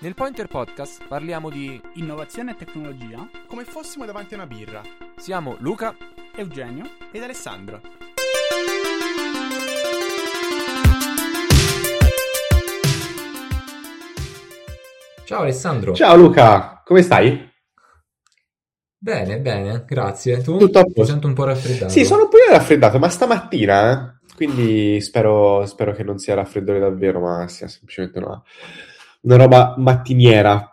Nel Pointer Podcast parliamo di innovazione e tecnologia come fossimo davanti a una birra. Siamo Luca, Eugenio ed Alessandro. Ciao Alessandro. Ciao Luca, come stai? Bene, grazie. Tu? Tutto a posto. Ti sento un po' raffreddato. Sì, sono un po' raffreddato, ma stamattina, quindi spero che non sia raffreddore davvero, ma sia semplicemente una roba mattiniera.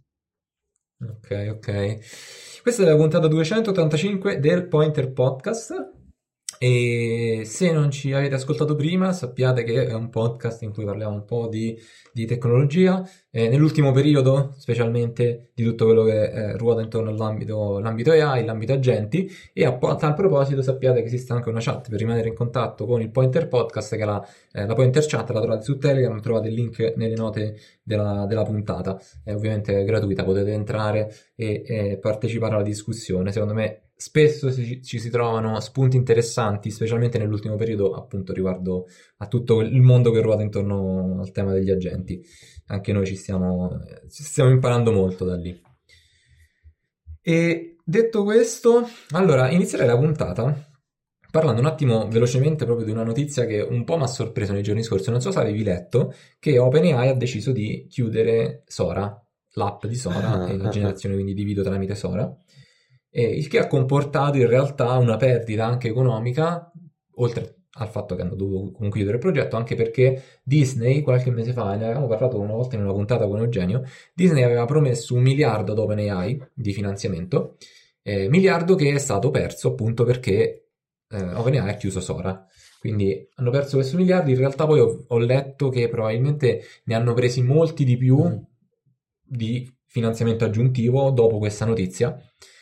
Ok. Questa è la puntata 285 del Pointer Podcast. E se non ci avete ascoltato prima, sappiate che è un podcast in cui parliamo un po' di tecnologia, nell'ultimo periodo specialmente di tutto quello che ruota intorno all'ambito AI, l'ambito agenti, e a tal proposito sappiate che esiste anche una chat per rimanere in contatto con il Pointer Podcast, che è la Pointer Chat, la trovate su Telegram, trovate il link nelle note della puntata, è ovviamente gratuita, potete entrare e partecipare alla discussione. Secondo me spesso ci si trovano spunti interessanti, specialmente nell'ultimo periodo, appunto riguardo a tutto il mondo che ruota intorno al tema degli agenti. Anche noi ci stiamo imparando molto da lì. E detto questo, allora inizierei la puntata parlando un attimo velocemente proprio di una notizia che un po' mi ha sorpreso nei giorni scorsi. Non so se avevi letto che OpenAI ha deciso di chiudere Sora, l'app di Sora, e la generazione quindi di video tramite Sora. Il che ha comportato in realtà una perdita anche economica, oltre al fatto che hanno dovuto comunque chiudere il progetto, anche perché Disney qualche mese fa, ne avevamo parlato una volta in una puntata con Eugenio, Disney aveva promesso 1 miliardo ad OpenAI di finanziamento, miliardo che è stato perso appunto perché OpenAI ha chiuso Sora. Quindi hanno perso questo miliardo. In realtà poi ho letto che probabilmente ne hanno presi molti di più di finanziamento aggiuntivo dopo questa notizia.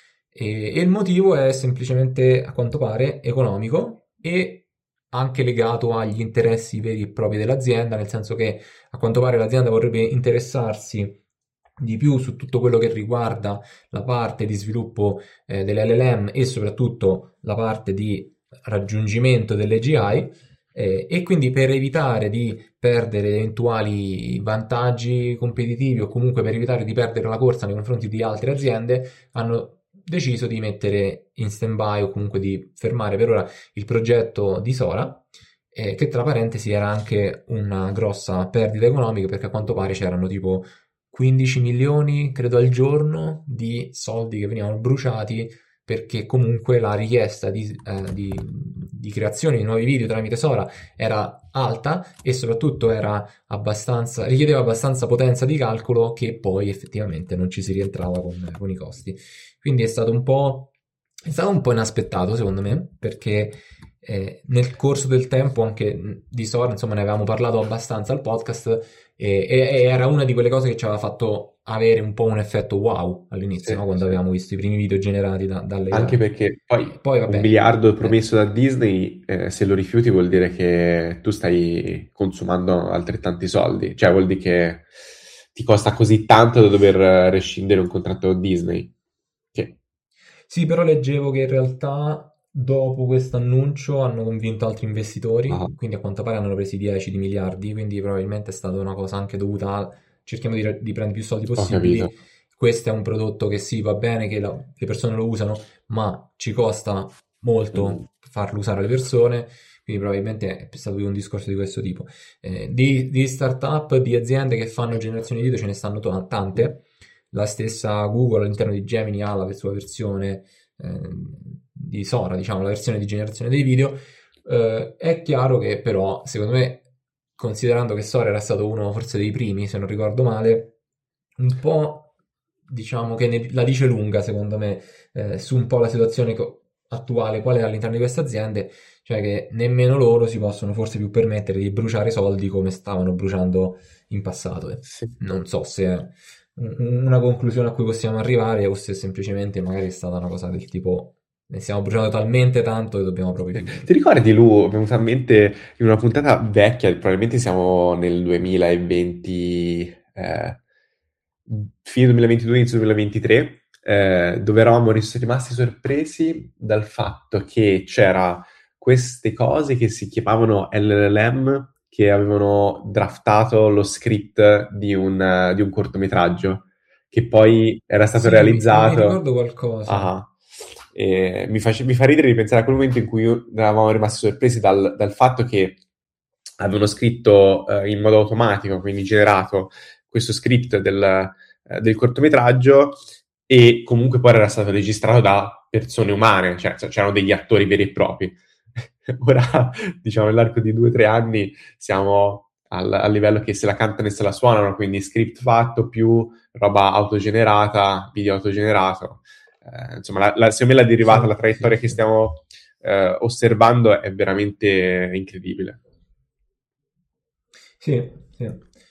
E il motivo è semplicemente, a quanto pare, economico e anche legato agli interessi veri e propri dell'azienda, nel senso che a quanto pare l'azienda vorrebbe interessarsi di più su tutto quello che riguarda la parte di sviluppo dell'LLM e soprattutto la parte di raggiungimento dell'AGI, e quindi per evitare di perdere eventuali vantaggi competitivi o comunque per evitare di perdere la corsa nei confronti di altre aziende, hanno deciso di mettere in stand-by o comunque di fermare per ora il progetto di Sora, che tra parentesi era anche una grossa perdita economica, perché a quanto pare c'erano tipo 15 milioni, credo, al giorno di soldi che venivano bruciati, perché comunque la richiesta di creazione di nuovi video tramite Sora era alta e soprattutto richiedeva abbastanza potenza di calcolo, che poi effettivamente non ci si rientrava con i costi. Quindi è stato un po' inaspettato secondo me, perché nel corso del tempo anche di Sora, insomma, ne avevamo parlato abbastanza al podcast, e era una di quelle cose che ci aveva fatto avere un po' un effetto wow all'inizio, no? Quando avevamo visto i primi video generati dalle Anche perché poi vabbè, 1 miliardo promesso da Disney, se lo rifiuti vuol dire che tu stai consumando altrettanti soldi, cioè vuol dire che ti costa così tanto da dover rescindere un contratto con Disney. Sì, però leggevo che in realtà dopo questo annuncio hanno convinto altri investitori, quindi a quanto pare hanno presi 10 di miliardi, quindi probabilmente è stata una cosa anche dovuta a cerchiamo di prendere più soldi possibili. Questo è un prodotto che sì, va bene che le persone lo usano, ma ci costa molto farlo usare alle persone, quindi probabilmente è stato un discorso di questo tipo. Di startup, di aziende che fanno generazione di video ce ne stanno tante. La stessa Google all'interno di Gemini ha la sua versione di Sora, diciamo, la versione di generazione dei video. È chiaro che però, secondo me, considerando che Sora era stato uno forse dei primi, se non ricordo male, un po' diciamo che la dice lunga, secondo me, su un po' la situazione attuale qual è all'interno di queste aziende, cioè che nemmeno loro si possono forse più permettere di bruciare soldi come stavano bruciando in passato. Sì. Non so se è una conclusione a cui possiamo arrivare o se semplicemente magari è stata una cosa del tipo ne stiamo bruciando talmente tanto che dobbiamo proprio Ti ricordi, Lu, è venuta in mente in una puntata vecchia, probabilmente siamo nel 2020, fine 2022, inizio 2023, dove eravamo rimasti sorpresi dal fatto che c'era queste cose che si chiamavano LLM, che avevano draftato lo script di un cortometraggio che poi era stato Sì, mi realizzato. ricordo qualcosa. Ah, e mi fa ridere ripensare a quel momento in cui eravamo rimasti sorpresi dal fatto che avevano scritto in modo automatico, quindi generato questo script del cortometraggio e comunque poi era stato registrato da persone umane, cioè c'erano degli attori veri e propri. Ora, diciamo, nell'arco di 2 o 3 anni siamo al livello che se la cantano e se la suonano, quindi script fatto più roba autogenerata, video autogenerato. Insomma, secondo me la derivata, la Sì, sì, traiettoria che sì. stiamo osservando è veramente incredibile. Sì, sì.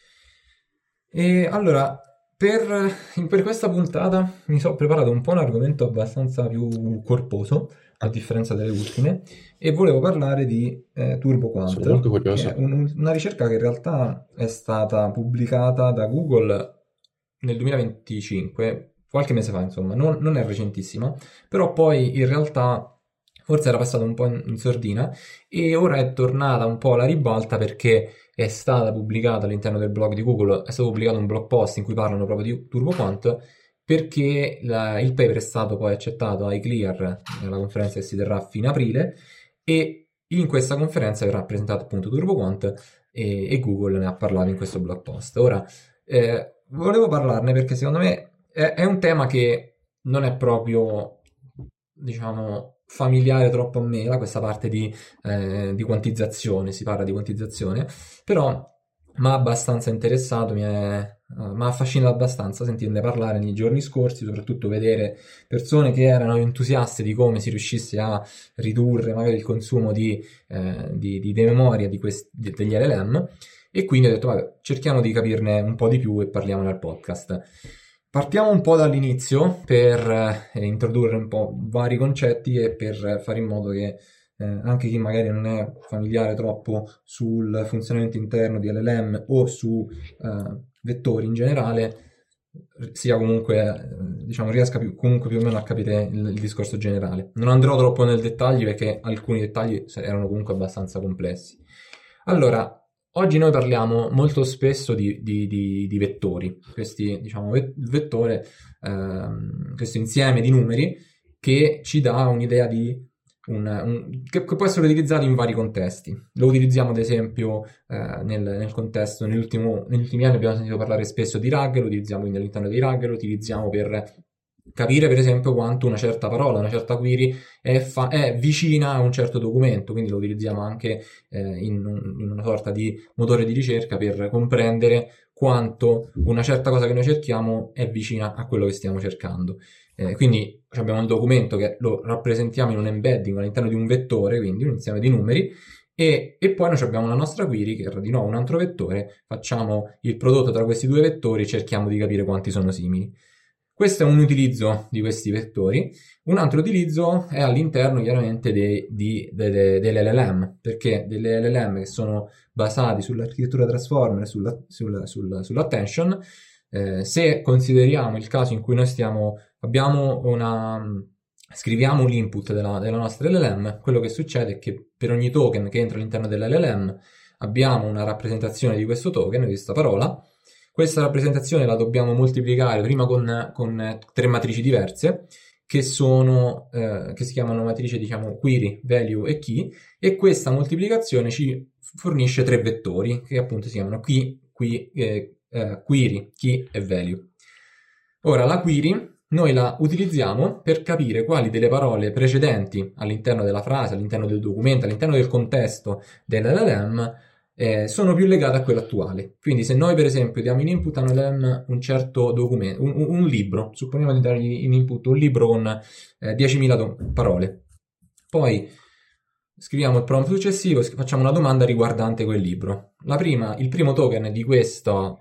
E allora, per questa puntata mi sono preparato un po' un argomento abbastanza più corposo, a differenza delle ultime, e volevo parlare di Turbo Sono molto Quant, che è curioso. una ricerca che in realtà è stata pubblicata da Google nel 2025, qualche mese fa, insomma, non è recentissima, però poi in realtà forse era passata un po' in sordina e ora è tornata un po' alla ribalta perché è stata pubblicata all'interno del blog di Google, è stato pubblicato un blog post in cui parlano proprio di TurboQuant perché il paper è stato poi accettato ai Clear nella conferenza che si terrà a fine aprile e in questa conferenza verrà presentato appunto TurboQuant e Google ne ha parlato in questo blog post. Ora, volevo parlarne perché secondo me è un tema che non è proprio, diciamo, familiare troppo a me, questa parte di quantizzazione, si parla di quantizzazione, però mi ha abbastanza interessato, mi ha affascinato abbastanza sentirne parlare nei giorni scorsi, soprattutto vedere persone che erano entusiaste di come si riuscisse a ridurre magari il consumo di memoria degli LLM e quindi ho detto, vabbè, cerchiamo di capirne un po' di più e parliamone al podcast. Partiamo un po' dall'inizio per introdurre un po' vari concetti e per fare in modo che anche chi magari non è familiare troppo sul funzionamento interno di LLM o su vettori in generale, sia comunque, diciamo, riesca comunque più o meno a capire il discorso generale. Non andrò troppo nel dettaglio perché alcuni dettagli erano comunque abbastanza complessi. Allora, oggi noi parliamo molto spesso di vettori, questi, diciamo, vettore, questo insieme di numeri che ci dà un'idea che può essere utilizzato in vari contesti. Lo utilizziamo ad esempio nel contesto, negli ultimi anni abbiamo sentito parlare spesso di RAG, lo utilizziamo quindi all'interno dei RAG, lo utilizziamo per capire per esempio quanto una certa parola, una certa query è vicina a un certo documento, quindi lo utilizziamo anche in una sorta di motore di ricerca per comprendere quanto una certa cosa che noi cerchiamo è vicina a quello che stiamo cercando. Quindi abbiamo un documento che lo rappresentiamo in un embedding all'interno di un vettore, quindi un insieme di numeri, e poi noi abbiamo la nostra query che è di nuovo un altro vettore, facciamo il prodotto tra questi due vettori e cerchiamo di capire quanti sono simili. Questo è un utilizzo di questi vettori. Un altro utilizzo è all'interno chiaramente delle LLM, perché delle LLM che sono basati sull'architettura transformer, sull'attention, se consideriamo il caso in cui noi scriviamo l'input della nostra LLM, quello che succede è che per ogni token che entra all'interno dell'LLM abbiamo una rappresentazione di questo token, di questa parola. Questa rappresentazione la dobbiamo moltiplicare prima con 3 matrici diverse che si chiamano matrice, diciamo, query, value e key, e questa moltiplicazione ci fornisce 3 vettori che appunto si chiamano query, key e value. Ora la query noi la utilizziamo per capire quali delle parole precedenti all'interno della frase, all'interno del documento, all'interno del contesto dell'LLM sono più legate a quello attuale. Quindi se noi per esempio diamo in input a un LLM un certo documento, un libro, supponiamo di dargli in input un libro con 10.000 parole, poi scriviamo il prompt successivo e facciamo una domanda riguardante quel libro. Il primo token di questa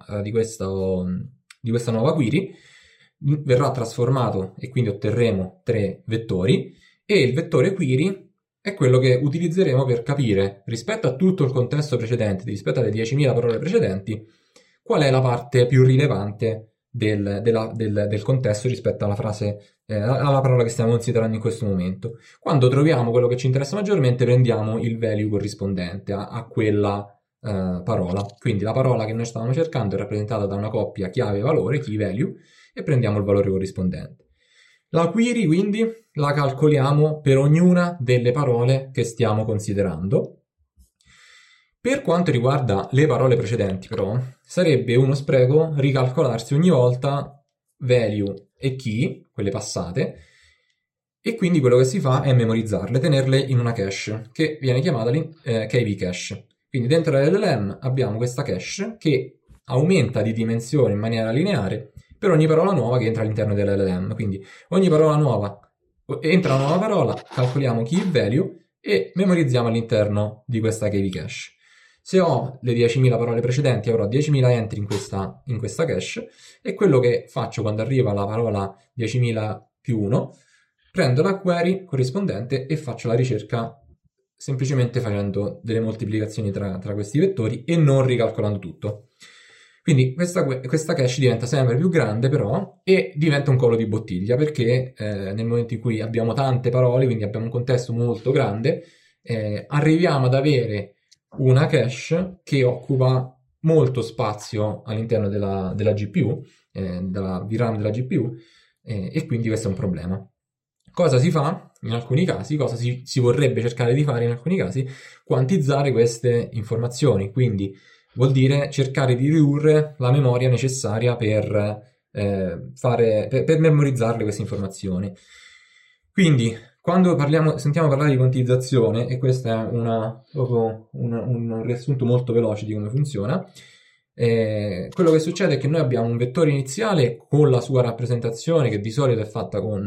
nuova query verrà trasformato e quindi otterremo 3 vettori e il vettore query è quello che utilizzeremo per capire rispetto a tutto il contesto precedente, rispetto alle 10.000 parole precedenti, qual è la parte più rilevante del contesto rispetto alla frase, alla parola che stiamo considerando in questo momento. Quando troviamo quello che ci interessa maggiormente, prendiamo il value corrispondente a quella parola. Quindi la parola che noi stavamo cercando è rappresentata da una coppia chiave-valore, key-value, e prendiamo il valore corrispondente. La query quindi la calcoliamo per ognuna delle parole che stiamo considerando. Per quanto riguarda le parole precedenti, però, sarebbe uno spreco ricalcolarsi ogni volta value e key, quelle passate, e quindi quello che si fa è memorizzarle, tenerle in una cache, che viene chiamata KV cache. Quindi dentro l'LLM abbiamo questa cache che aumenta di dimensione in maniera lineare per ogni parola nuova che entra all'interno dell'LLM. Quindi ogni parola nuova, entra una nuova parola, calcoliamo key value e memorizziamo all'interno di questa KV cache. Se ho le 10.000 parole precedenti avrò 10.000 entry in questa cache, e quello che faccio quando arriva la parola 10.000 più 1, prendo la query corrispondente e faccio la ricerca semplicemente facendo delle moltiplicazioni tra questi vettori e non ricalcolando tutto. Quindi questa cache diventa sempre più grande però e diventa un collo di bottiglia, perché nel momento in cui abbiamo tante parole, quindi abbiamo un contesto molto grande, arriviamo ad avere una cache che occupa molto spazio all'interno della GPU, della VRAM della GPU, e quindi questo è un problema. Cosa si fa in alcuni casi? Cosa si vorrebbe cercare di fare in alcuni casi? Quantizzare queste informazioni, quindi vuol dire cercare di ridurre la memoria necessaria per memorizzarle queste informazioni. Quindi quando sentiamo parlare di quantizzazione, e questo è proprio un riassunto molto veloce di come funziona, quello che succede è che noi abbiamo un vettore iniziale con la sua rappresentazione, che di solito è fatta con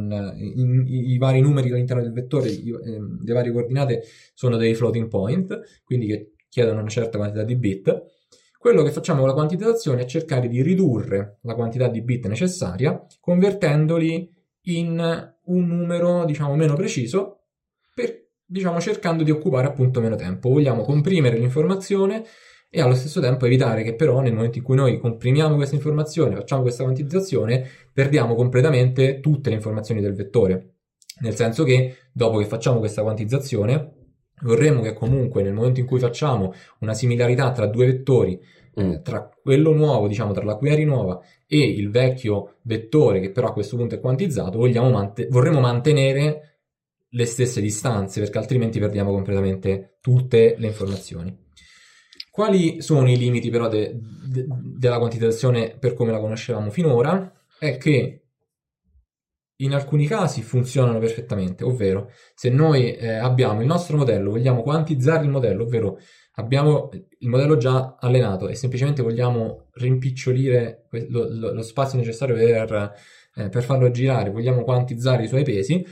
i vari numeri all'interno del vettore, le varie coordinate sono dei floating point, quindi che chiedono una certa quantità di bit. Quello che facciamo con la quantizzazione è cercare di ridurre la quantità di bit necessaria, convertendoli in un numero, diciamo, meno preciso, cercando di occupare appunto meno tempo. Vogliamo comprimere l'informazione e allo stesso tempo evitare che però nel momento in cui noi comprimiamo questa informazione, facciamo questa quantizzazione, perdiamo completamente tutte le informazioni del vettore. Nel senso che dopo che facciamo questa quantizzazione vorremmo che comunque nel momento in cui facciamo una similarità tra due vettori, tra quello nuovo, diciamo tra la query nuova e il vecchio vettore che però a questo punto è quantizzato, vorremmo mantenere le stesse distanze, perché altrimenti perdiamo completamente tutte le informazioni. Quali sono i limiti però della quantizzazione per come la conoscevamo finora? È che in alcuni casi funzionano perfettamente, ovvero se noi abbiamo il nostro modello, vogliamo quantizzare il modello, ovvero abbiamo il modello già allenato e semplicemente vogliamo rimpicciolire lo spazio necessario per farlo girare, vogliamo quantizzare i suoi pesi,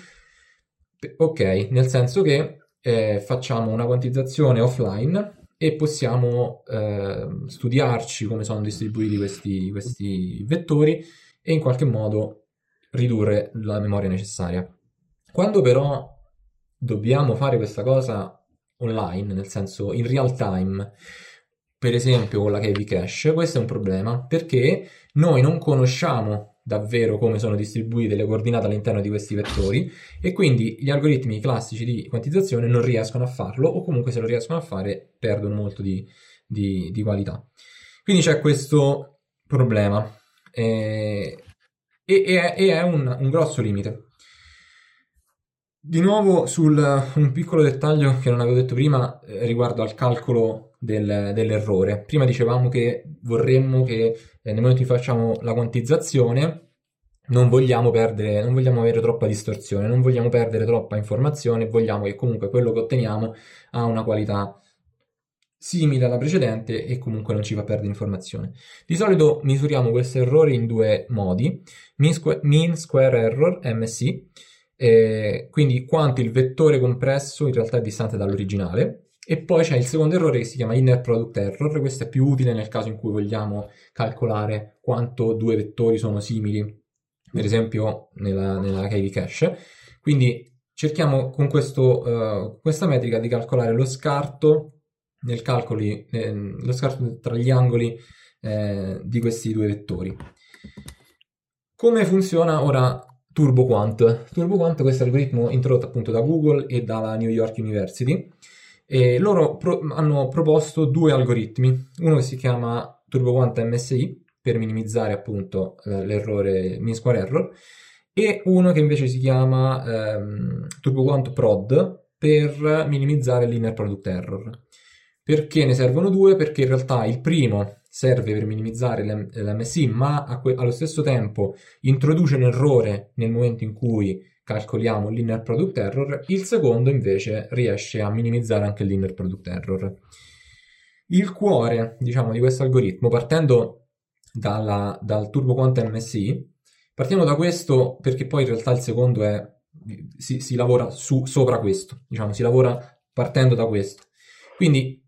ok, nel senso che facciamo una quantizzazione offline e possiamo studiarci come sono distribuiti questi vettori e in qualche modo ridurre la memoria necessaria. Quando però dobbiamo fare questa cosa online, nel senso in real time, per esempio con la KV cache, questo è un problema perché noi non conosciamo davvero come sono distribuite le coordinate all'interno di questi vettori e quindi gli algoritmi classici di quantizzazione non riescono a farlo, o comunque se lo riescono a fare perdono molto di qualità. Quindi c'è questo problema e è un grosso limite. Di nuovo un piccolo dettaglio che non avevo detto prima riguardo al calcolo dell'errore. Prima dicevamo che vorremmo che nel momento in cui facciamo la quantizzazione non vogliamo avere troppa distorsione, non vogliamo perdere troppa informazione, vogliamo che comunque quello che otteniamo ha una qualità simile alla precedente e comunque non ci fa perdere informazione. Di solito misuriamo questo errore in due modi: mean square error, MSE, quindi quanto il vettore compresso in realtà è distante dall'originale, e poi c'è il secondo errore che si chiama inner product error. Questo è più utile nel caso in cui vogliamo calcolare quanto due vettori sono simili, per esempio nella KV cache. Quindi cerchiamo con questa metrica di calcolare lo scarto lo scarto tra gli angoli di questi due vettori. Come funziona ora TurboQuant? TurboQuant, questo algoritmo introdotto appunto da Google e dalla New York University, E loro hanno proposto due algoritmi, uno che si chiama TurboQuant MSI per minimizzare appunto l'errore mean square error, e uno che invece si chiama TurboQuant Prod per minimizzare l'inner product error. Perché ne servono due? Perché in realtà il primo serve per minimizzare l'MSI, ma allo stesso tempo introduce un errore nel momento in cui calcoliamo l'inner product error. Il secondo invece riesce a minimizzare anche l'inner product error. Il cuore, diciamo, di questo algoritmo, partendo dal TurboQuant MSI, partiamo da questo perché poi in realtà il secondo si lavora sopra questo, diciamo, si lavora partendo da questo. Quindi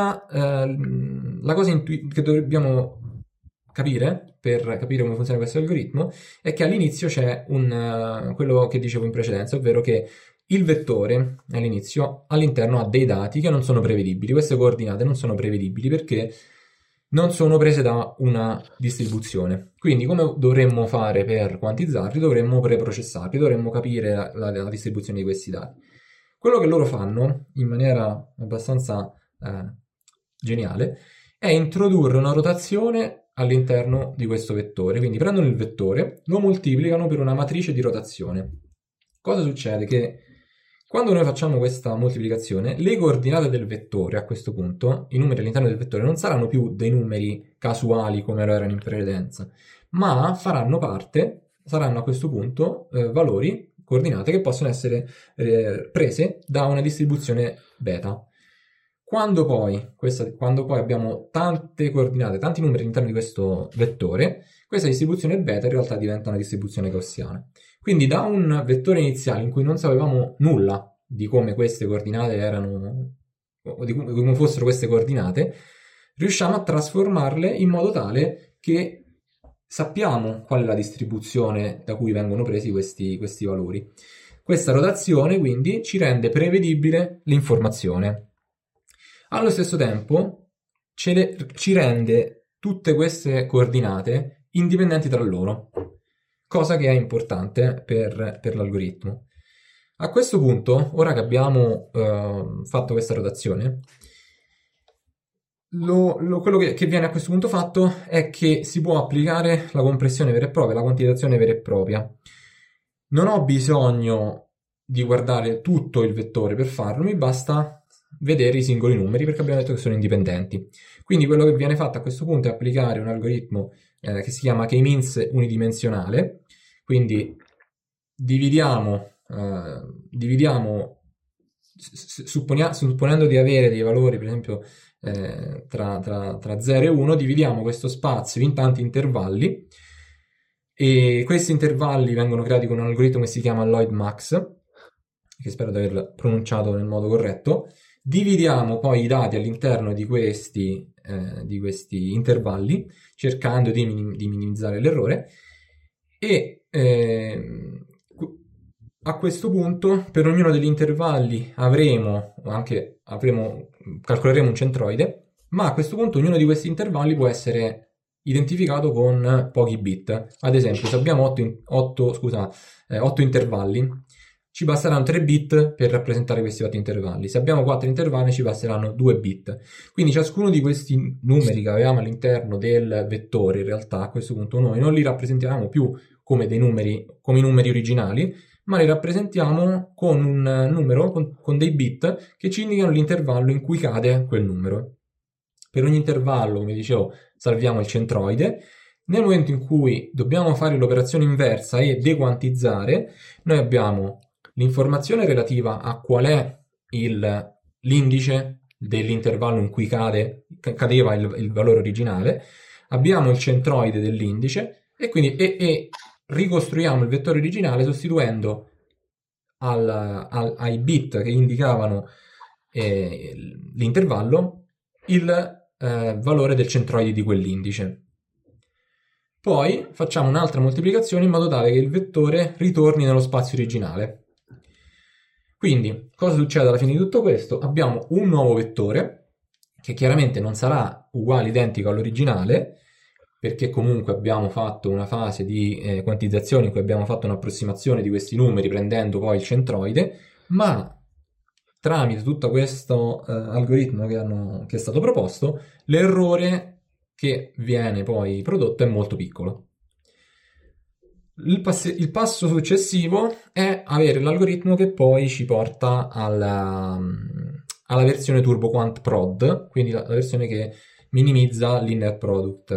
la cosa che dobbiamo capire per capire come funziona questo algoritmo è che all'inizio c'è quello che dicevo in precedenza, ovvero che il vettore all'inizio all'interno ha dei dati che non sono prevedibili. Queste coordinate non sono prevedibili perché non sono prese da una distribuzione. Quindi come dovremmo fare per quantizzarli? Dovremmo preprocessarli, dovremmo capire la distribuzione di questi dati. Quello che loro fanno in maniera abbastanza geniale è introdurre una rotazione all'interno di questo vettore. Quindi prendono il vettore, lo moltiplicano per una matrice di rotazione. Cosa succede? Che quando noi facciamo questa moltiplicazione, le coordinate del vettore a questo punto, i numeri all'interno del vettore, non saranno più dei numeri casuali come lo erano in precedenza, ma saranno a questo punto valori, coordinate che possono essere prese da una distribuzione beta. Quando poi abbiamo tante coordinate, tanti numeri all'interno di questo vettore, questa distribuzione beta in realtà diventa una distribuzione gaussiana. Quindi da un vettore iniziale in cui non sapevamo nulla di come queste coordinate erano, o di come fossero queste coordinate, riusciamo a trasformarle in modo tale che sappiamo qual è la distribuzione da cui vengono presi questi valori. Questa rotazione quindi ci rende prevedibile l'informazione. Allo stesso tempo ci rende tutte queste coordinate indipendenti tra loro, cosa che è importante per l'algoritmo. A questo punto, ora che abbiamo fatto questa rotazione, quello che viene a questo punto fatto è che si può applicare la compressione vera e propria, la quantizzazione vera e propria. Non ho bisogno di guardare tutto il vettore per farlo, mi basta vedere i singoli numeri perché abbiamo detto che sono indipendenti. Quindi quello che viene fatto a questo punto è applicare un algoritmo che si chiama K-means unidimensionale. Quindi dividiamo supponendo di avere dei valori, per esempio tra 0 e 1, dividiamo questo spazio in tanti intervalli e questi intervalli vengono creati con un algoritmo che si chiama Lloyd-Max, che spero di aver pronunciato nel modo corretto. Dividiamo poi i dati all'interno di questi intervalli cercando di minimizzare l'errore e a questo punto per ognuno degli intervalli calcoleremo un centroide, ma a questo punto ognuno di questi intervalli può essere identificato con pochi bit. Ad esempio, se abbiamo 8 intervalli, ci basteranno 3 bit per rappresentare questi 8 intervalli. Se abbiamo 4 intervalli ci basteranno 2 bit. Quindi ciascuno di questi numeri che avevamo all'interno del vettore, in realtà a questo punto noi non li rappresentiamo più come i numeri originali, ma li rappresentiamo con un numero, con dei bit che ci indicano l'intervallo in cui cade quel numero. Per ogni intervallo, come dicevo, salviamo il centroide. Nel momento in cui dobbiamo fare l'operazione inversa e dequantizzare, noi abbiamo l'informazione relativa a qual è l'indice dell'intervallo in cui cadeva il valore originale, abbiamo il centroide dell'indice e quindi ricostruiamo il vettore originale sostituendo ai bit che indicavano l'intervallo il valore del centroide di quell'indice. Poi facciamo un'altra moltiplicazione in modo tale che il vettore ritorni nello spazio originale. Quindi, cosa succede alla fine di tutto questo? Abbiamo un nuovo vettore che chiaramente non sarà uguale, identico all'originale, perché comunque abbiamo fatto una fase di quantizzazione in cui abbiamo fatto un'approssimazione di questi numeri prendendo poi il centroide, ma tramite tutto questo algoritmo che è stato proposto, l'errore che viene poi prodotto è molto piccolo. Il passo successivo è avere l'algoritmo che poi ci porta alla versione Turbo Quant Prod, quindi la versione che minimizza l'inner product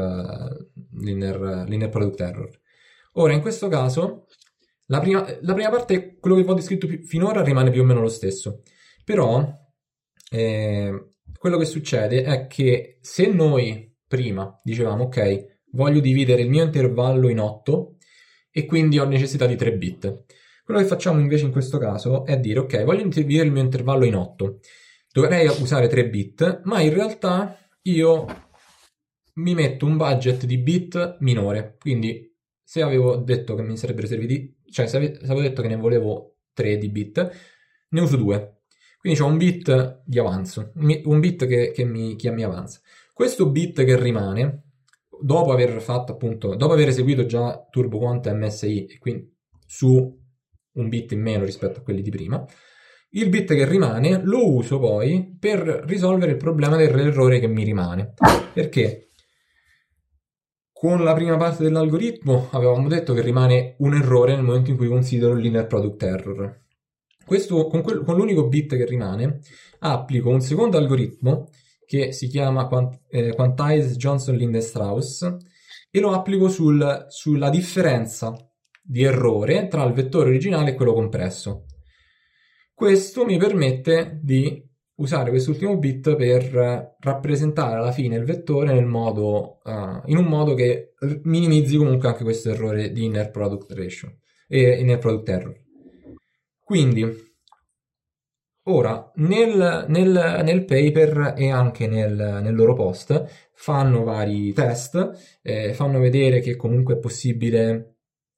error. Ora, in questo caso, la prima parte, quello che vi ho descritto finora, rimane più o meno lo stesso. Però, quello che succede è che se noi prima dicevamo, ok, voglio dividere il mio intervallo in 8 e quindi ho necessità di 3 bit. Quello che facciamo invece in questo caso è dire, ok, voglio dividere il mio intervallo in 8. Dovrei usare 3 bit, ma in realtà io mi metto un budget di bit minore. Quindi se avevo detto che mi sarebbero serviti, cioè se avevo detto che ne volevo 3 di bit, ne uso 2. Quindi ho un bit di avanzo, un bit che mi avanza. Questo bit che rimane, dopo aver fatto appunto, dopo aver eseguito già Turbo Quant MSI, e quindi su un bit in meno rispetto a quelli di prima, il bit che rimane lo uso poi per risolvere il problema dell'errore che mi rimane. Perché con la prima parte dell'algoritmo avevamo detto che rimane un errore nel momento in cui considero l'inner product error. Questo, con l'unico bit che rimane, applico un secondo algoritmo che si chiama Quantize Johnson-Linde-Strauss e lo applico sulla differenza di errore tra il vettore originale e quello compresso. Questo mi permette di usare quest'ultimo bit per rappresentare alla fine il vettore in un modo che minimizzi comunque anche questo errore di inner product ratio e inner product error. Quindi ora nel paper e anche nel loro post fanno vari test, fanno vedere che comunque è possibile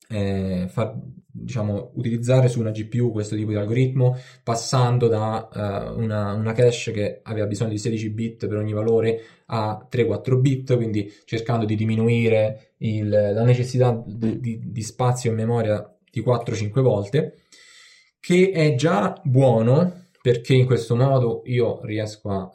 utilizzare su una GPU questo tipo di algoritmo, passando da una cache che aveva bisogno di 16 bit per ogni valore a 3-4 bit, quindi cercando di diminuire la necessità di spazio in memoria di 4-5 volte, che è già buono, perché in questo modo io riesco a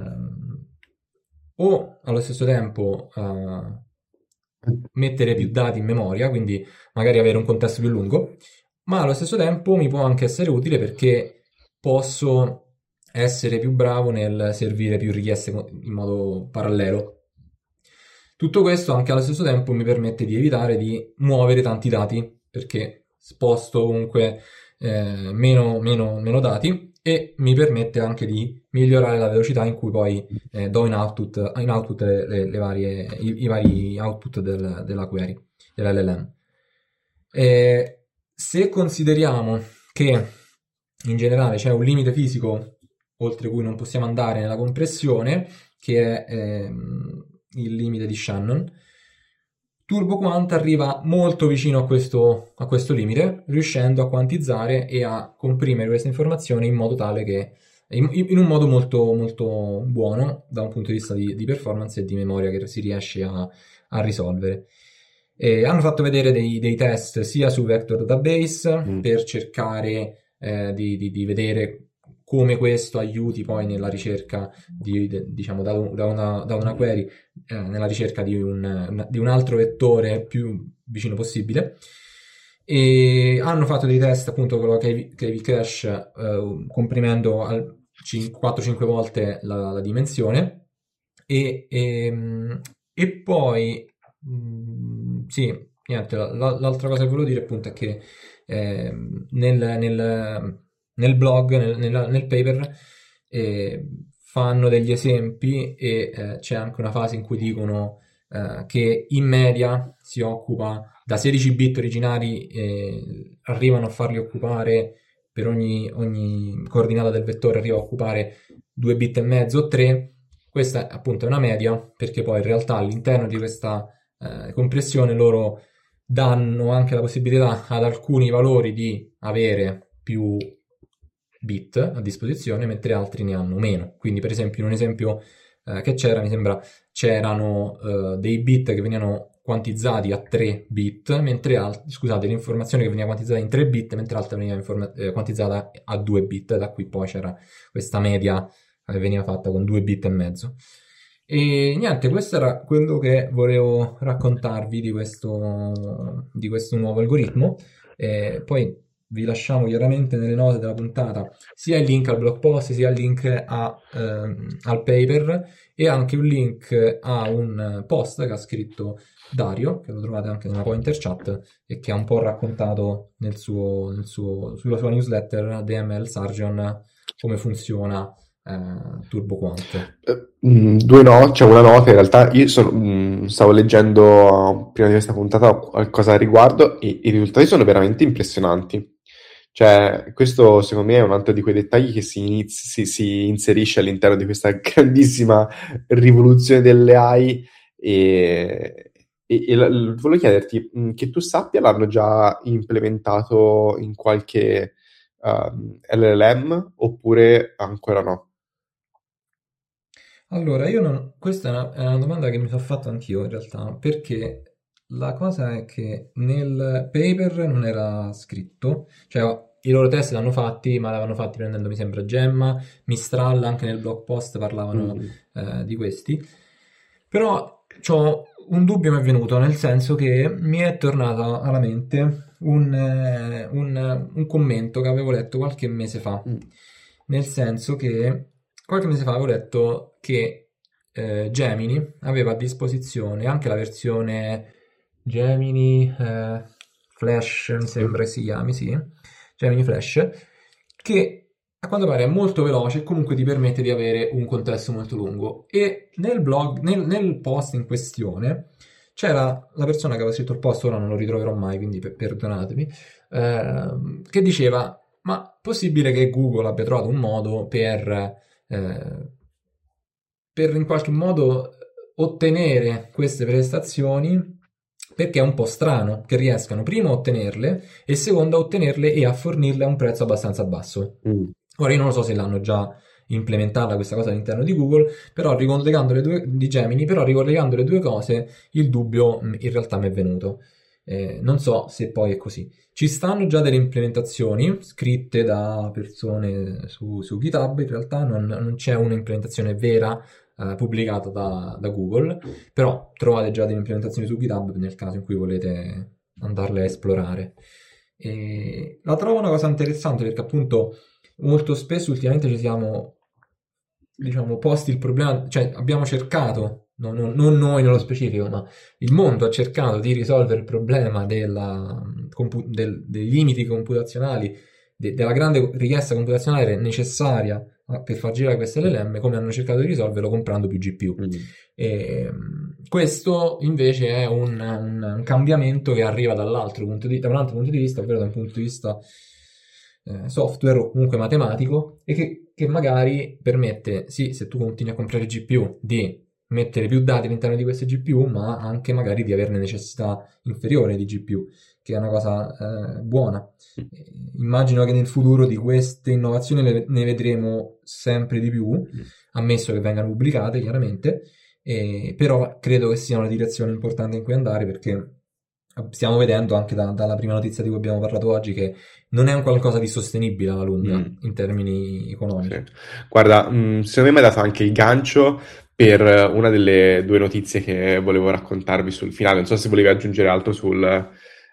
o allo stesso tempo mettere più dati in memoria, quindi magari avere un contesto più lungo, ma allo stesso tempo mi può anche essere utile perché posso essere più bravo nel servire più richieste in modo parallelo. Tutto questo anche allo stesso tempo mi permette di evitare di muovere tanti dati, perché sposto comunque meno dati, e mi permette anche di migliorare la velocità in cui poi do in output i vari output della query, dell'LLM. Se consideriamo che in generale c'è un limite fisico oltre cui non possiamo andare nella compressione, che è il limite di Shannon, Turbo Quant arriva molto vicino a questo limite, riuscendo a quantizzare e a comprimere questa informazione in modo tale che in un modo molto, molto buono da un punto di vista di performance e di memoria che si riesce a risolvere. Hanno fatto vedere dei test sia su Vector Database per cercare di vedere come questo aiuti poi nella ricerca da una query, nella ricerca di un altro vettore più vicino possibile. E hanno fatto dei test appunto con la KV Cache, comprimendo 4-5 volte la dimensione e poi sì, niente, l'altra cosa che volevo dire appunto è che nel blog, nel paper, fanno degli esempi e c'è anche una fase in cui dicono che in media si occupa da 16 bit originari, arrivano a farli occupare per ogni coordinata del vettore, arriva a occupare 2 bit e mezzo o 3. Questa appunto è una media, perché poi in realtà all'interno di questa compressione loro danno anche la possibilità ad alcuni valori di avere più bit a disposizione, mentre altri ne hanno meno. Quindi per esempio in un esempio che c'era, mi sembra, c'erano dei bit che venivano quantizzati a 3 bit, mentre scusate, l'informazione che veniva quantizzata in 3 bit, mentre l'altra veniva quantizzata a 2 bit, da qui poi c'era questa media che veniva fatta con 2 bit e mezzo. E niente, questo era quello che volevo raccontarvi di questo nuovo algoritmo. Poi vi lasciamo chiaramente nelle note della puntata sia il link al blog post, sia il link al paper e anche un link a un post che ha scritto Dario, che lo trovate anche nella Pointer Chat e che ha un po' raccontato sulla sua newsletter DML Surgeon come funziona Turbo Quant. C'è una nota, in realtà io stavo leggendo prima di questa puntata qualcosa al riguardo e i risultati sono veramente impressionanti. Cioè, questo secondo me è un altro di quei dettagli che si inserisce all'interno di questa grandissima rivoluzione delle AI volevo chiederti, che tu sappia, l'hanno già implementato in qualche LLM oppure ancora no? Allora, questa è una domanda che mi sono fatto anch'io in realtà, perché la cosa è che nel paper non era scritto, cioè i loro test l'hanno fatti, ma l'avevano fatti prendendo, mi sembra, Gemma, Mistral, anche nel blog post parlavano di questi, però un dubbio mi è venuto, nel senso che mi è tornato alla mente un commento che avevo letto qualche mese fa, nel senso che qualche mese fa avevo letto che Gemini aveva a disposizione anche la versione Gemini Flash, mi sembra si chiami, sì, Gemini Flash, che a quanto pare è molto veloce e comunque ti permette di avere un contesto molto lungo. E nel blog, nel post in questione, c'era la persona che aveva scritto il post, ora non lo ritroverò mai, quindi perdonatemi, che diceva: ma possibile che Google abbia trovato un modo per in qualche modo ottenere queste prestazioni, perché è un po' strano che riescano prima a ottenerle e secondo a ottenerle e a fornirle a un prezzo abbastanza basso. Ora io non lo so se l'hanno già implementata questa cosa all'interno di Google, però ricollegando di Gemini, però ricollegando le due cose il dubbio in realtà mi è venuto. Non so se poi è così. Ci stanno già delle implementazioni scritte da persone su GitHub, in realtà non c'è un'implementazione vera pubblicata da Google, però trovate già delle implementazioni su GitHub nel caso in cui volete andarle a esplorare. E la trovo una cosa interessante perché appunto molto spesso ultimamente ci siamo, diciamo, posti il problema, cioè abbiamo cercato, non noi nello specifico, ma il mondo ha cercato di risolvere il problema dei limiti computazionali, della grande richiesta computazionale necessaria per far girare queste LLM, come hanno cercato di risolverlo comprando più GPU. Questo invece è un cambiamento che arriva da un altro punto di vista, ovvero da un punto di vista software o comunque matematico, e che magari permette, sì, se tu continui a comprare GPU, di mettere più dati all'interno di queste GPU, ma anche magari di averne necessità inferiore di GPU, che è una cosa buona. Immagino che nel futuro di queste innovazioni ne vedremo sempre di più, ammesso che vengano pubblicate chiaramente, però credo che sia una direzione importante in cui andare, perché stiamo vedendo anche dalla prima notizia di cui abbiamo parlato oggi che non è un qualcosa di sostenibile alla lunga in termini economici. Sì. Guarda, secondo me mi ha dato anche il gancio per una delle due notizie che volevo raccontarvi sul finale. Non so se volevi aggiungere altro sul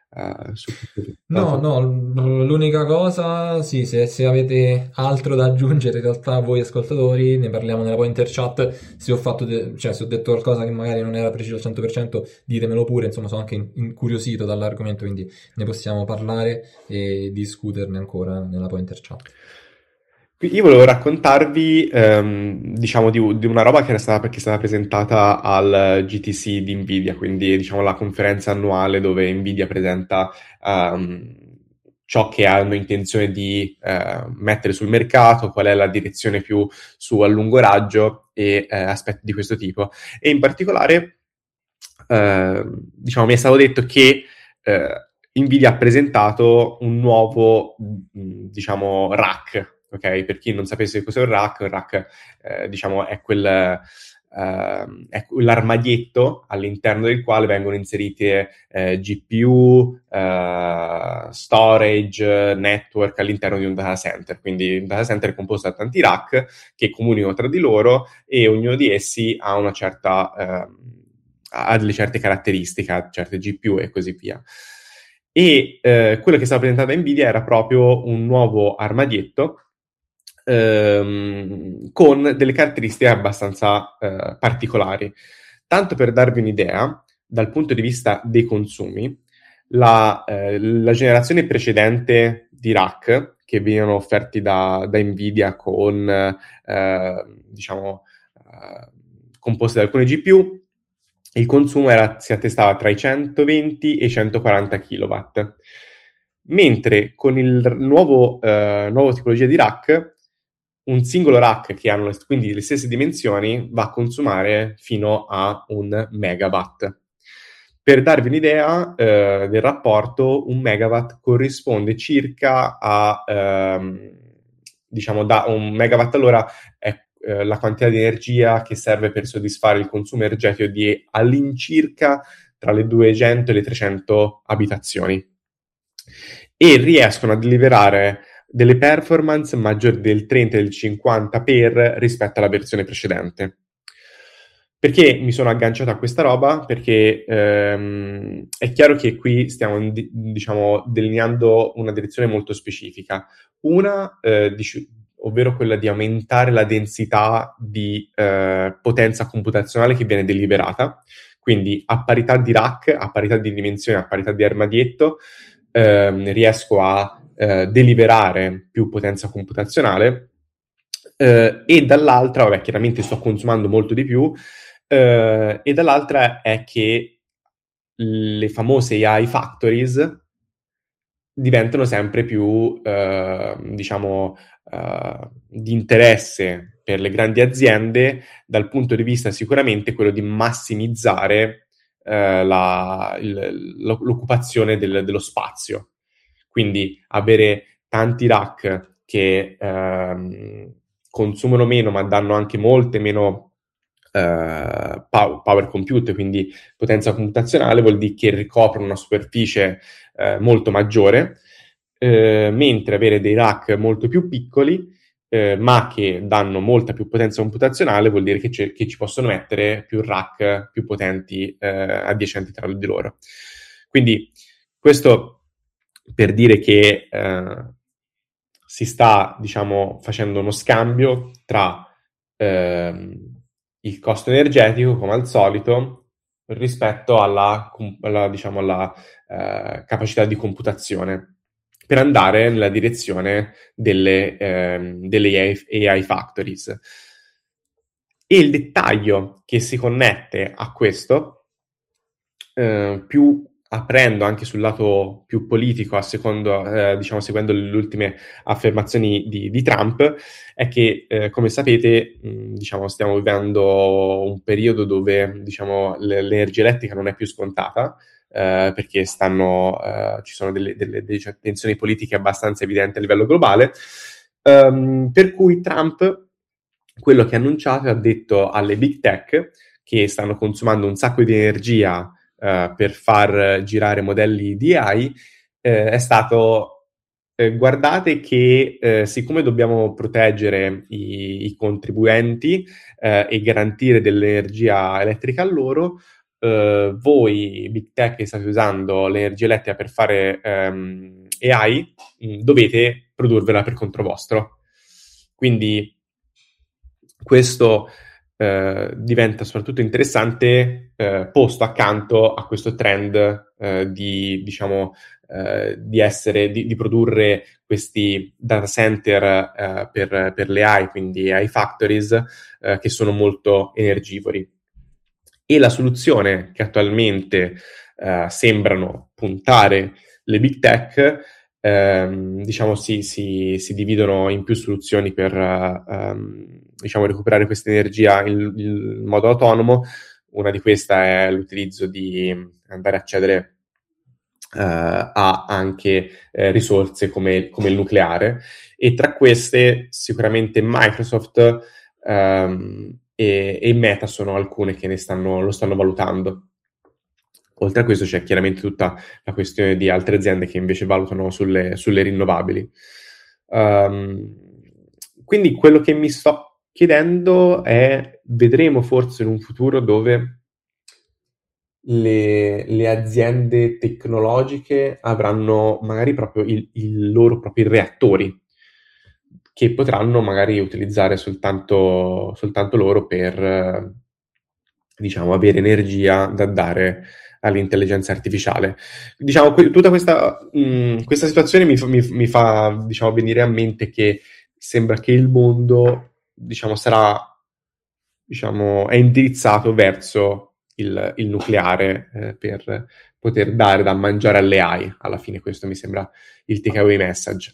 No, l'unica cosa, sì, se avete altro da aggiungere in realtà voi ascoltatori, ne parliamo nella Pointer Chat, se ho detto qualcosa che magari non era preciso al 100%, ditemelo pure, insomma sono anche incuriosito dall'argomento, quindi ne possiamo parlare e discuterne ancora nella Pointer Chat. Io volevo raccontarvi, diciamo, di una roba che è stata presentata al GTC di Nvidia, quindi diciamo la conferenza annuale dove Nvidia presenta ciò che hanno intenzione di mettere sul mercato, qual è la direzione più su a lungo raggio e aspetti di questo tipo. E in particolare, diciamo, mi è stato detto che Nvidia ha presentato un nuovo, diciamo, rack. Ok, per chi non sapesse cos'è un rack diciamo è quel è l'armadietto all'interno del quale vengono inserite GPU, storage, network all'interno di un data center. Quindi un data center è composto da tanti rack che comunicano tra di loro e ognuno di essi ha una certa, ha delle certe caratteristiche, ha certe GPU e così via. E quello che stava presentando da Nvidia era proprio un nuovo armadietto con delle caratteristiche abbastanza particolari. Tanto per darvi un'idea, dal punto di vista dei consumi, la generazione precedente di rack che venivano offerti da Nvidia con, composti da alcune GPU, il consumo si attestava tra i 120 e i 140 kW, mentre con il nuovo tipologia di rack, un singolo rack che hanno quindi le stesse dimensioni va a consumare fino a 1 megawatt. Per darvi un'idea del rapporto, 1 megawatt corrisponde circa a, da 1 megawatt all'ora è la quantità di energia che serve per soddisfare il consumo energetico di all'incirca tra le 200 e le 300 abitazioni. E riescono a deliberare delle performance maggiori del 30 e del 50 rispetto alla versione precedente. Perché mi sono agganciato a questa roba? Perché è chiaro che qui stiamo, delineando una direzione molto specifica. Una, ovvero quella di aumentare la densità di potenza computazionale che viene deliberata. Quindi a parità di rack, a parità di dimensione, a parità di armadietto, riesco a deliberare più potenza computazionale e dall'altra, chiaramente sto consumando molto di più, e dall'altra è che le famose AI factories diventano sempre più, di interesse per le grandi aziende dal punto di vista sicuramente quello di massimizzare l'occupazione dello spazio. Quindi avere tanti rack che consumano meno ma danno anche molte meno power compute, quindi potenza computazionale, vuol dire che ricoprono una superficie molto maggiore, mentre avere dei rack molto più piccoli ma che danno molta più potenza computazionale vuol dire che ci possono mettere più rack più potenti adiacenti tra di loro. Quindi questo per dire che si sta, facendo uno scambio tra il costo energetico, come al solito, rispetto alla capacità di computazione, per andare nella direzione delle AI factories. E il dettaglio che si connette a questo, più aprendo anche sul lato più politico, seguendo le ultime affermazioni di Trump, è che, come sapete, stiamo vivendo un periodo dove, l'energia elettrica non è più scontata, perché ci sono delle tensioni politiche abbastanza evidenti a livello globale, per cui Trump, quello che ha annunciato, ha detto alle big tech che stanno consumando un sacco di energia per far girare modelli di AI, è stato guardate che siccome dobbiamo proteggere i contribuenti e garantire dell'energia elettrica a loro, voi big tech che state usando l'energia elettrica per fare AI, dovete produrvela per conto vostro. Quindi questo diventa soprattutto interessante posto accanto a questo trend di produrre questi data center per le AI, quindi AI factories, che sono molto energivori. E la soluzione che attualmente sembrano puntare le big tech, si dividono in più soluzioni per recuperare questa energia in modo autonomo. Una di queste è l'utilizzo di andare a accedere a anche risorse come il nucleare, e tra queste sicuramente Microsoft e Meta sono alcune che lo stanno valutando. Oltre a questo c'è chiaramente tutta la questione di altre aziende che invece valutano sulle rinnovabili. Quindi quello che mi sto chiedendo è, vedremo forse in un futuro dove le aziende tecnologiche avranno magari proprio i loro propri reattori che potranno magari utilizzare soltanto loro per, diciamo, avere energia da dare all'intelligenza artificiale. Diciamo, tutta questa situazione mi fa, diciamo, venire a mente che sembra che il mondo, diciamo, è indirizzato verso il nucleare, per poter dare da mangiare alle AI. Alla fine questo mi sembra il takeaway message.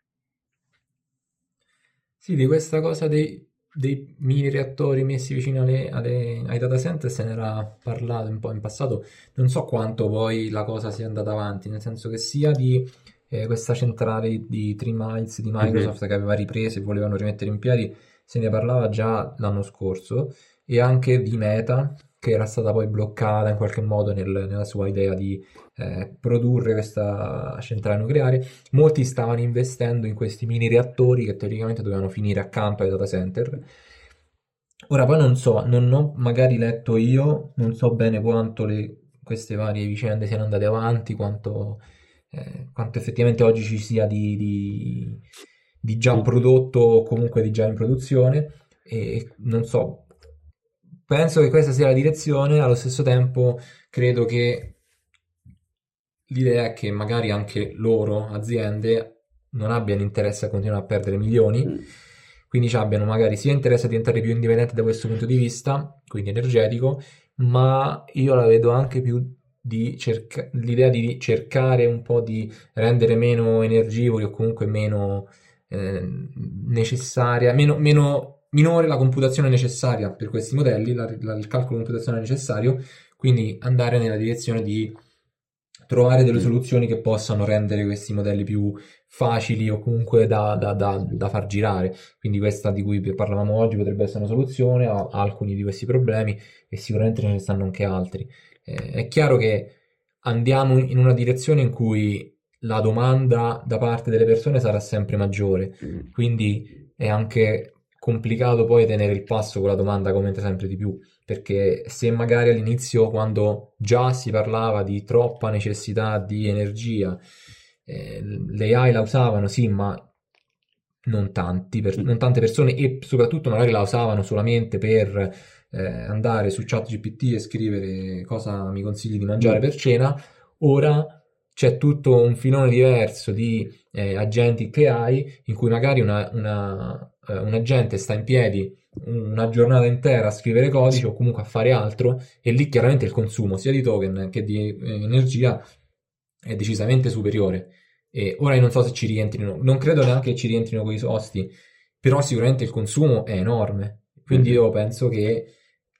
Sì, di questa cosa dei mini reattori messi vicino ai data center se n'era parlato un po' in passato. Non so quanto poi la cosa sia andata avanti, nel senso che sia di questa centrale di 3 Miles di Microsoft che aveva ripreso e volevano rimettere in piedi, se ne parlava già l'anno scorso, e anche di Meta, che era stata poi bloccata in qualche modo nella sua idea di produrre questa centrale nucleare. Molti stavano investendo in questi mini reattori che teoricamente dovevano finire accanto ai data center. Ora poi non so, non ho magari letto io, non so bene quanto queste varie vicende siano andate avanti, quanto effettivamente oggi ci sia di già prodotto o comunque di già in produzione, e non so, penso che questa sia la direzione. Allo stesso tempo credo che l'idea è che magari anche loro, aziende, non abbiano interesse a continuare a perdere milioni, quindi abbiano magari sia interesse a diventare più indipendenti da questo punto di vista, quindi energetico, ma io la vedo anche più l'idea di cercare un po' di rendere meno energivori o comunque meno necessaria, minore la computazione necessaria per questi modelli, il calcolo computazionale necessario, quindi andare nella direzione di trovare delle soluzioni che possano rendere questi modelli più facili o comunque da far girare. Quindi questa di cui parlavamo oggi potrebbe essere una soluzione a alcuni di questi problemi, e sicuramente ce ne stanno anche altri. È chiaro che andiamo in una direzione in cui la domanda da parte delle persone sarà sempre maggiore, quindi è anche complicato poi tenere il passo con la domanda che aumenta sempre di più, perché se magari all'inizio, quando già si parlava di troppa necessità di energia, le AI la usavano, sì, ma non tante persone, e soprattutto magari la usavano solamente per andare su ChatGPT e scrivere cosa mi consigli di mangiare per cena. Ora c'è tutto un filone diverso di agentic AI in cui magari un agente sta in piedi una giornata intera a scrivere codice o comunque a fare altro, e lì chiaramente il consumo sia di token che di energia è decisamente superiore. E ora io non so se ci rientrino, non credo neanche che ci rientrino quei costi, però sicuramente il consumo è enorme, quindi io penso che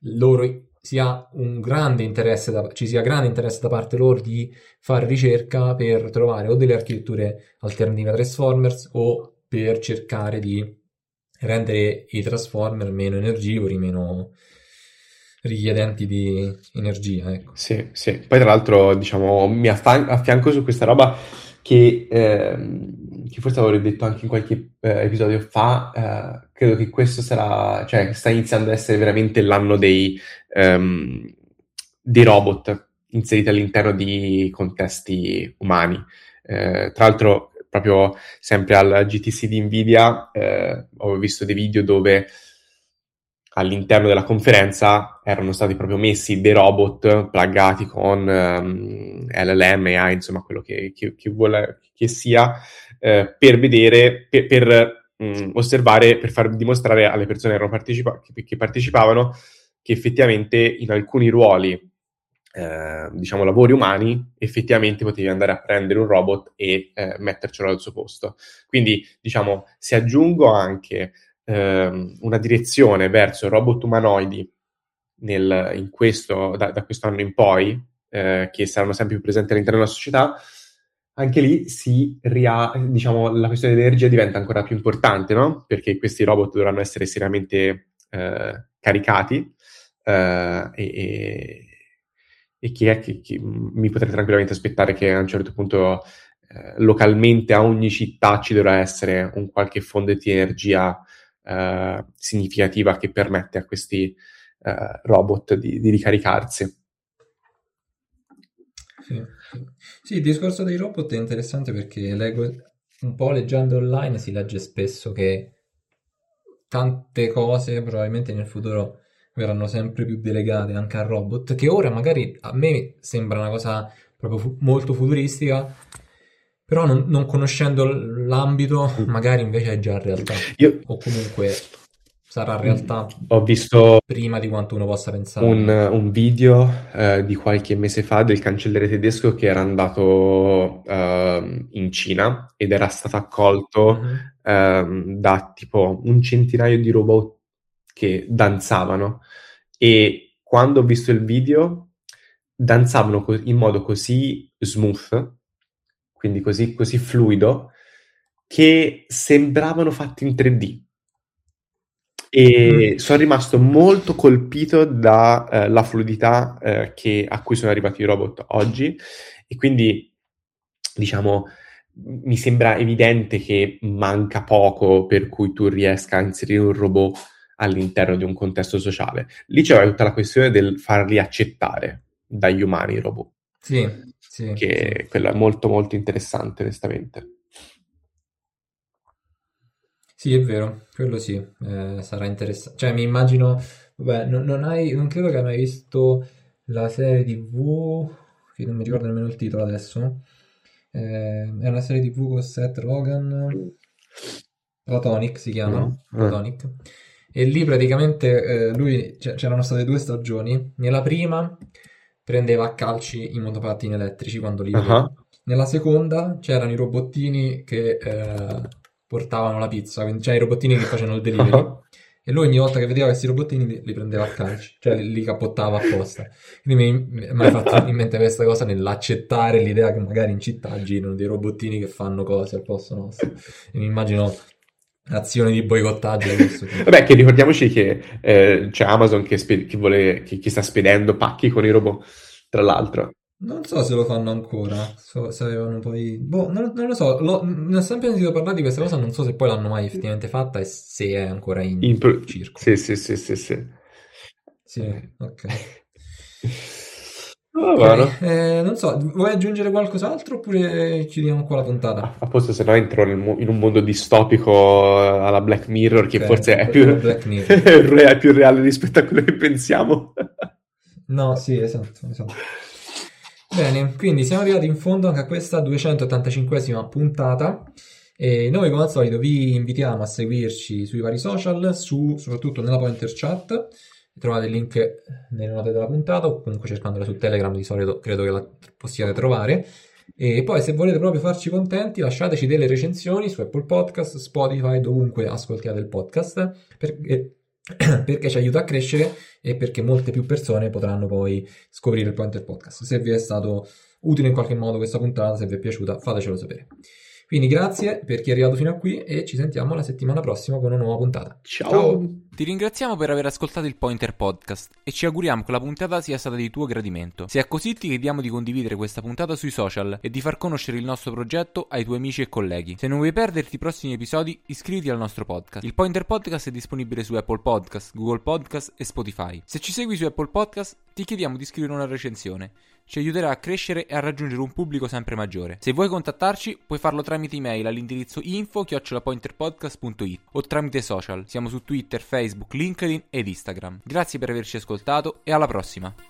sia grande interesse da parte loro di fare ricerca per trovare o delle architetture alternative a Transformers o per cercare di rendere i Transformer meno energivori, meno richiedenti di energia, ecco. Sì, sì. Poi tra l'altro, diciamo, mi affianco su questa roba che forse avevo detto anche in qualche episodio fa. Credo che questo sta iniziando ad essere veramente l'anno dei robot inseriti all'interno di contesti umani. Tra l'altro, proprio sempre al GTC di Nvidia, ho visto dei video dove all'interno della conferenza erano stati proprio messi dei robot pluggati con LLM, AI, insomma quello che vuole che sia, per vedere, per osservare, per far dimostrare alle persone che partecipavano che effettivamente in alcuni ruoli, diciamo lavori umani, effettivamente potevi andare a prendere un robot e mettercelo al suo posto. Quindi, diciamo, se aggiungo anche una direzione verso robot umanoidi da questo anno in poi, che saranno sempre più presenti all'interno della società, anche lì diciamo, la questione dell'energia diventa ancora più importante, no? Perché questi robot dovranno essere seriamente caricati, e chi è che mi potrei tranquillamente aspettare che a un certo punto localmente a ogni città ci dovrà essere un qualche fonte di energia significativa che permette a questi robot di ricaricarsi. Sì, il discorso dei robot è interessante perché leggo un po', leggendo online si legge spesso che tante cose probabilmente nel futuro verranno sempre più delegate anche al robot, che ora magari a me sembra una cosa proprio molto futuristica, però non conoscendo l'ambito magari invece è già realtà, o comunque sarà realtà ho visto prima di quanto uno possa pensare. un video di qualche mese fa del cancelliere tedesco che era andato in Cina ed era stato accolto da tipo un centinaio di robot che danzavano, e quando ho visto il video danzavano in modo così smooth, quindi così fluido, che sembravano fatti in 3D. E sono rimasto molto colpito dalla fluidità a cui sono arrivati i robot oggi, e quindi diciamo mi sembra evidente che manca poco per cui tu riesca a inserire un robot all'interno di un contesto sociale. Lì c'era tutta la questione del farli accettare dagli umani i robot, che quello è molto molto interessante, onestamente. Sì, è vero, quello sì, sarà interessante. Cioè, mi immagino, vabbè, non credo che hai mai visto la serie TV, che non mi ricordo nemmeno il titolo adesso. È una serie TV con Seth Rogen, Platonic si chiama, Platonic. E lì praticamente c'erano state 2 stagioni. Nella prima prendeva a calci i motopattini elettrici quando li vedeva. Nella seconda c'erano i robottini che portavano la pizza, quindi i robottini che facevano il delivery. E lui ogni volta che vedeva questi robottini li prendeva a calci, cioè li cappottava apposta. Quindi mi ha fatto in mente questa cosa nell'accettare l'idea che magari in città girano dei robottini che fanno cose al posto nostro. E mi immagino azione di boicottaggio. Vabbè, che ricordiamoci che c'è Amazon che sta spedendo pacchi con i robot, tra l'altro. Non so se lo fanno ancora, se avevano poi... non lo so, ne ho sempre sentito parlare di questa cosa, non so se poi l'hanno mai effettivamente fatta e se è ancora in circo. Sì. Sì, ok. Non so, vuoi aggiungere qualcos'altro oppure chiudiamo qua la puntata? A posto, se no entro in un mondo distopico alla Black Mirror, che forse è più reale rispetto a quello che pensiamo. No, sì, esatto. Bene, quindi siamo arrivati in fondo anche a questa 285esima puntata, e noi come al solito vi invitiamo a seguirci sui vari social, soprattutto nella Pointer Chat. Trovate il link nelle note della puntata, o comunque cercandola su Telegram di solito credo che la possiate trovare. E poi se volete proprio farci contenti, lasciateci delle recensioni su Apple Podcast, Spotify, dovunque ascoltiate il podcast, perché ci aiuta a crescere e perché molte più persone potranno poi scoprire il Pointer Podcast. Se vi è stato utile in qualche modo questa puntata, se vi è piaciuta, fatecelo sapere. Quindi grazie per chi è arrivato fino a qui e ci sentiamo la settimana prossima con una nuova puntata. Ciao! Ti ringraziamo per aver ascoltato il Pointer Podcast e ci auguriamo che la puntata sia stata di tuo gradimento. Se è così, ti chiediamo di condividere questa puntata sui social e di far conoscere il nostro progetto ai tuoi amici e colleghi. Se non vuoi perderti i prossimi episodi, iscriviti al nostro podcast. Il Pointer Podcast è disponibile su Apple Podcast, Google Podcast e Spotify. Se ci segui su Apple Podcast, ti chiediamo di scrivere una recensione. Ci aiuterà a crescere e a raggiungere un pubblico sempre maggiore. Se vuoi contattarci, puoi farlo tramite email all'indirizzo info@pointerpodcast.it o tramite social. Siamo su Twitter, Facebook, LinkedIn ed Instagram. Grazie per averci ascoltato e alla prossima!